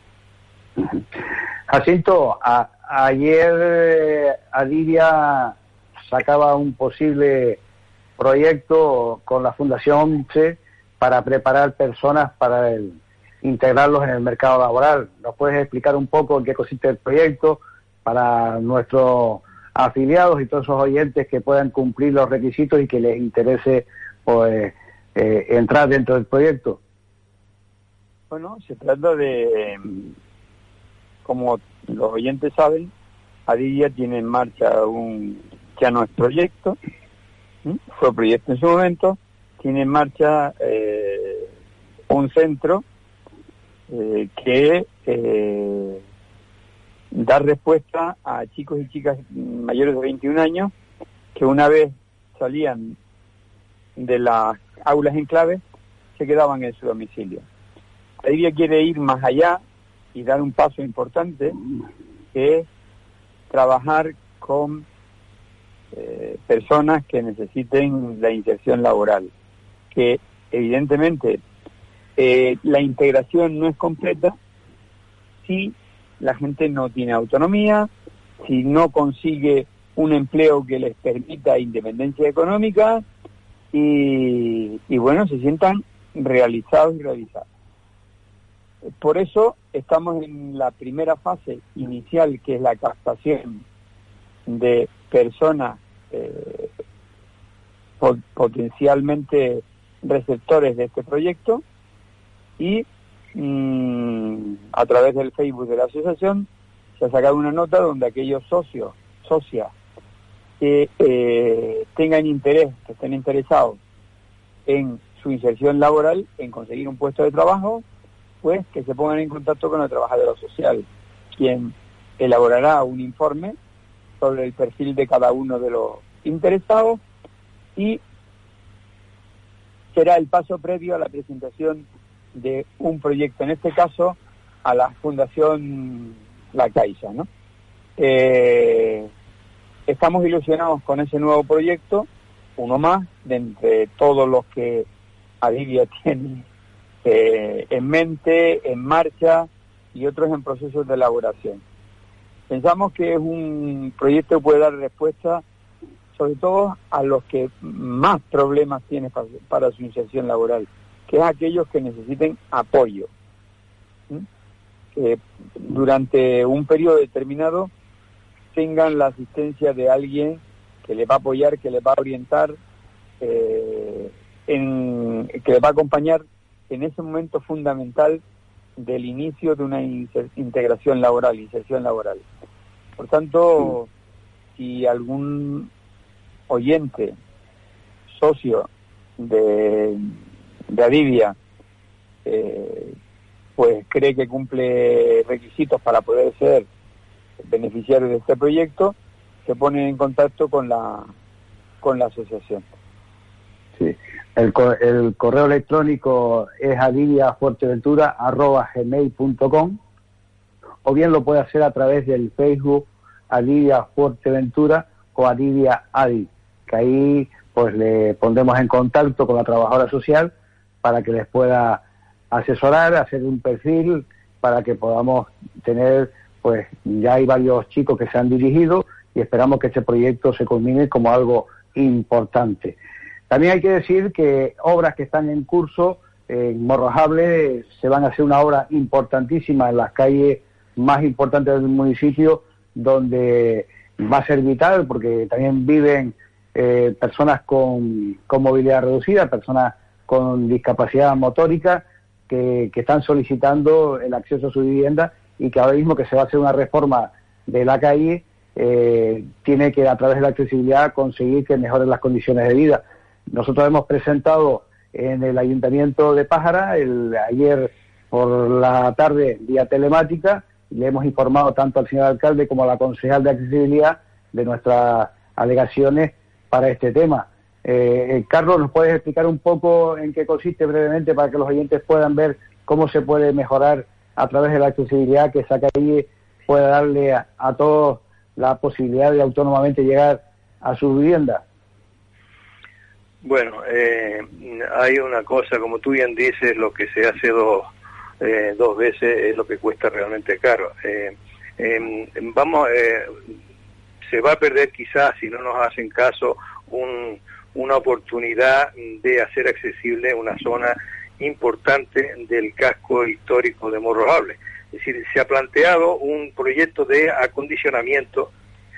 Jacinto, a, ayer eh, Adivia sacaba un posible proyecto con la Fundación ONCE para preparar personas para el, integrarlos en el mercado laboral. ¿Nos puedes explicar un poco en qué consiste el proyecto para nuestros afiliados y todos esos oyentes que puedan cumplir los requisitos y que les interese pues eh, entrar dentro del proyecto? Bueno, se trata de... Como los oyentes saben, Adivia tiene en marcha un, ya no es proyecto, ¿sí? Fue proyecto en su momento, tiene en marcha eh, un centro eh, que eh, da respuesta a chicos y chicas mayores de veintiún años que una vez salían de las aulas en clave se quedaban en su domicilio. Adivia quiere ir más allá y dar un paso importante, que es trabajar con eh, personas que necesiten la inserción laboral, que evidentemente eh, la integración no es completa si la gente no tiene autonomía, si no consigue un empleo que les permita independencia económica y, y bueno, se sientan realizados y realizados. Por eso estamos en la primera fase inicial, que es la captación de personas eh, pot- potencialmente receptores de este proyecto y mmm, a través del Facebook de la asociación se ha sacado una nota donde aquellos socios, socias que eh, tengan interés, que estén interesados en su inserción laboral, en conseguir un puesto de trabajo, pues que se pongan en contacto con el trabajador social, quien elaborará un informe sobre el perfil de cada uno de los interesados y será el paso previo a la presentación de un proyecto, en este caso a la Fundación La Caixa, ¿no? Eh, estamos ilusionados con ese nuevo proyecto, uno más de entre todos los que Adivia tiene Eh, en mente, en marcha y otros en procesos de elaboración. Pensamos que es un proyecto que puede dar respuesta sobre todo a los que más problemas tienen para, para su inserción laboral, que es aquellos que necesiten apoyo. ¿Sí? Que durante un periodo determinado tengan la asistencia de alguien que les va a apoyar, que les va a orientar, eh, en, que les va a acompañar en ese momento fundamental del inicio de una integración laboral, inserción laboral. Por tanto, si algún oyente, socio de, de Adivia, eh, pues cree que cumple requisitos para poder ser beneficiario de este proyecto, se pone en contacto con la con la asociación. Sí. El, el correo electrónico es adiviafuerteventura arroba gmail punto com, o bien lo puede hacer a través del Facebook Adivia Fuerteventura o Adivia Adi, que ahí pues le pondremos en contacto con la trabajadora social para que les pueda asesorar, hacer un perfil, para que podamos tener, pues ya hay varios chicos que se han dirigido y esperamos que este proyecto se culmine como algo importante. También hay que decir que obras que están en curso en Morrojable, se van a hacer una obra importantísima en las calles más importantes del municipio, donde va a ser vital porque también viven eh, personas con, con movilidad reducida, personas con discapacidad motórica que, que están solicitando el acceso a su vivienda, y que ahora mismo que se va a hacer una reforma de la calle, eh, tiene que a través de la accesibilidad conseguir que mejoren las condiciones de vida. Nosotros hemos presentado en el Ayuntamiento de Pájara el, ayer por la tarde vía telemática, y le hemos informado tanto al señor alcalde como a la concejal de accesibilidad de nuestras alegaciones para este tema. Eh, Carlos, ¿nos puedes explicar un poco en qué consiste brevemente para que los oyentes puedan ver cómo se puede mejorar a través de la accesibilidad, que esa calle pueda darle a, a todos la posibilidad de autónomamente llegar a su vivienda? Bueno, eh, hay una cosa, como tú bien dices, lo que se hace dos, eh, dos veces es lo que cuesta realmente caro. Eh, eh, vamos, eh, se va a perder quizás, si no nos hacen caso, un, una oportunidad de hacer accesible una zona importante del casco histórico de Morrojable. Es decir, se ha planteado un proyecto de acondicionamiento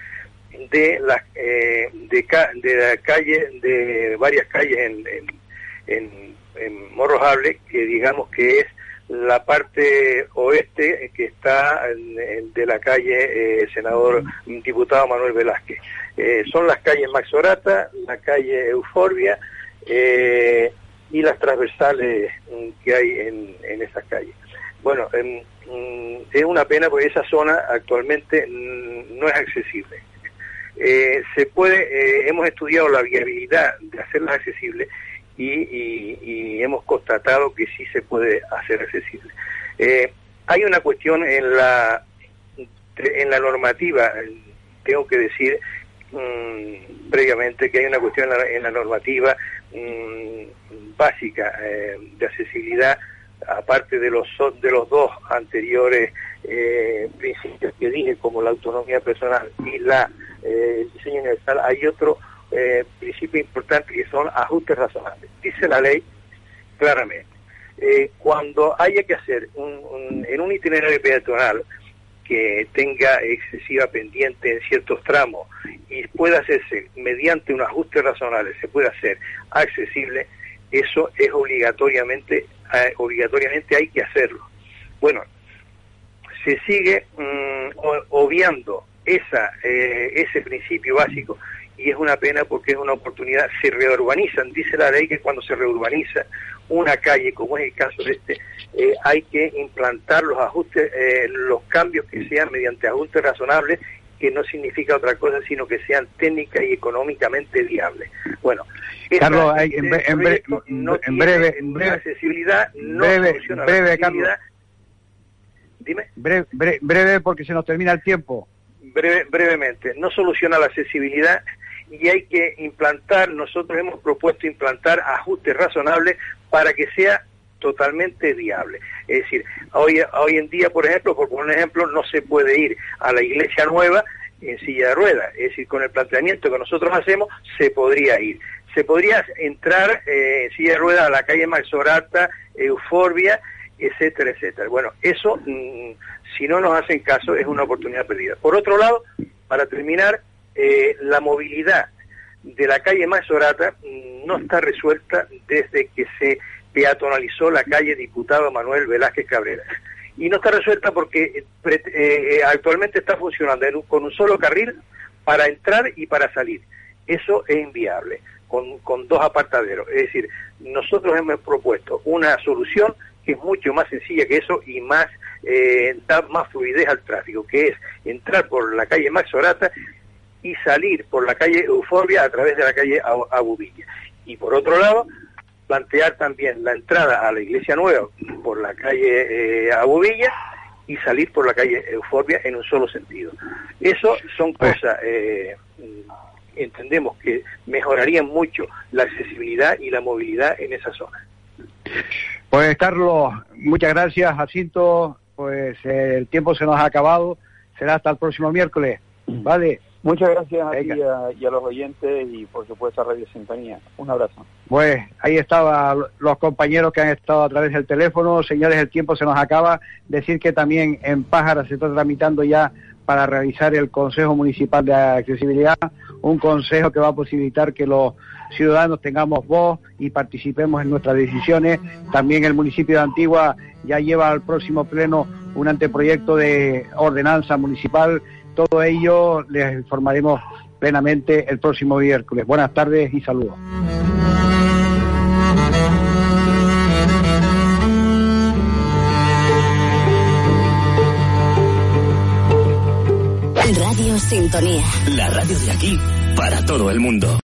de la eh, de, ca, de la calle, de varias calles en, en, en, en Morrojable, que digamos que es la parte oeste que está en, en, de la calle eh, senador diputado Manuel Velázquez. Eh, son las calles Maxorata, la calle Euforbia eh, y las transversales que hay en, en esas calles. Bueno, eh, es una pena porque esa zona actualmente no es accesible. Eh, se puede, eh, hemos estudiado la viabilidad de hacerlas accesibles y, y, y hemos constatado que sí se puede hacer accesible. Eh, hay una cuestión en la en la normativa, tengo que decir mmm, previamente que hay una cuestión en la, en la normativa mmm, básica eh, de accesibilidad, aparte de los de los dos anteriores eh, principios que dije, como la autonomía personal y la eh, el diseño universal, hay otro eh, principio importante que son ajustes razonables. Dice la ley claramente, eh, cuando haya que hacer un, un, en un itinerario peatonal que tenga excesiva pendiente en ciertos tramos y pueda hacerse mediante un ajuste razonable, se puede hacer accesible, eso es obligatoriamente eh, obligatoriamente hay que hacerlo. Bueno, se sigue mmm, obviando esa eh, ese principio básico, y es una pena porque es una oportunidad. Se reurbanizan, dice la ley que cuando se reurbaniza una calle, como es el caso de este, eh, hay que implantar los ajustes, eh, los cambios que sean mediante ajustes razonables, que no significa otra cosa sino que sean técnicas y económicamente viables. Bueno, Carlos, hay, en, bre en, bre no en breve, en breve, accesibilidad, no breve, soluciona breve, la accesibilidad. Carlos. Dime. Breve, breve, breve, porque se nos termina el tiempo. Breve, brevemente, no soluciona la accesibilidad y hay que implantar, nosotros hemos propuesto implantar ajustes razonables para que sea totalmente viable. Es decir, hoy, hoy en día, por ejemplo, por poner un ejemplo, no se puede ir a la iglesia nueva en silla de ruedas. Es decir, con el planteamiento que nosotros hacemos, se podría ir. Se podría entrar eh, en silla de ruedas a la calle Maxorata, Euforbia, etcétera, etcétera. Bueno, eso, mmm, si no nos hacen caso, es una oportunidad perdida. Por otro lado, para terminar, eh, la movilidad de la calle Mazorata no está resuelta desde que se peatonalizó la calle Diputado Manuel Velázquez Cabrera. Y no está resuelta porque eh, eh, actualmente está funcionando en un, con un solo carril para entrar y para salir. Eso es inviable, con, con dos apartaderos. Es decir, nosotros hemos propuesto una solución que es mucho más sencilla que eso y más eh, da más fluidez al tráfico, que es entrar por la calle Mazorata y salir por la calle Euforbia a través de la calle Abubilla. Y por otro lado, plantear también la entrada a la Iglesia Nueva por la calle eh, Abubilla y salir por la calle Euforbia en un solo sentido. Eso son cosas, eh, entendemos que mejorarían mucho la accesibilidad y la movilidad en esa zona. Pues Carlos, muchas gracias. Jacinto, pues eh, el tiempo se nos ha acabado, será hasta el próximo miércoles, ¿vale? Muchas gracias a ti y a, y a los oyentes y por supuesto a Radio Sintonía. Un abrazo. Pues ahí estaban los compañeros que han estado a través del teléfono. Señores, el tiempo se nos acaba. Decir que también en Pájara se está tramitando ya para realizar el Consejo Municipal de Accesibilidad, un consejo que va a posibilitar que los ciudadanos tengamos voz y participemos en nuestras decisiones. También el municipio de Antigua ya lleva al próximo pleno un anteproyecto de ordenanza municipal. Todo ello les informaremos plenamente el próximo miércoles. Buenas tardes y saludos. Radio Sintonía. La radio de aquí para todo el mundo.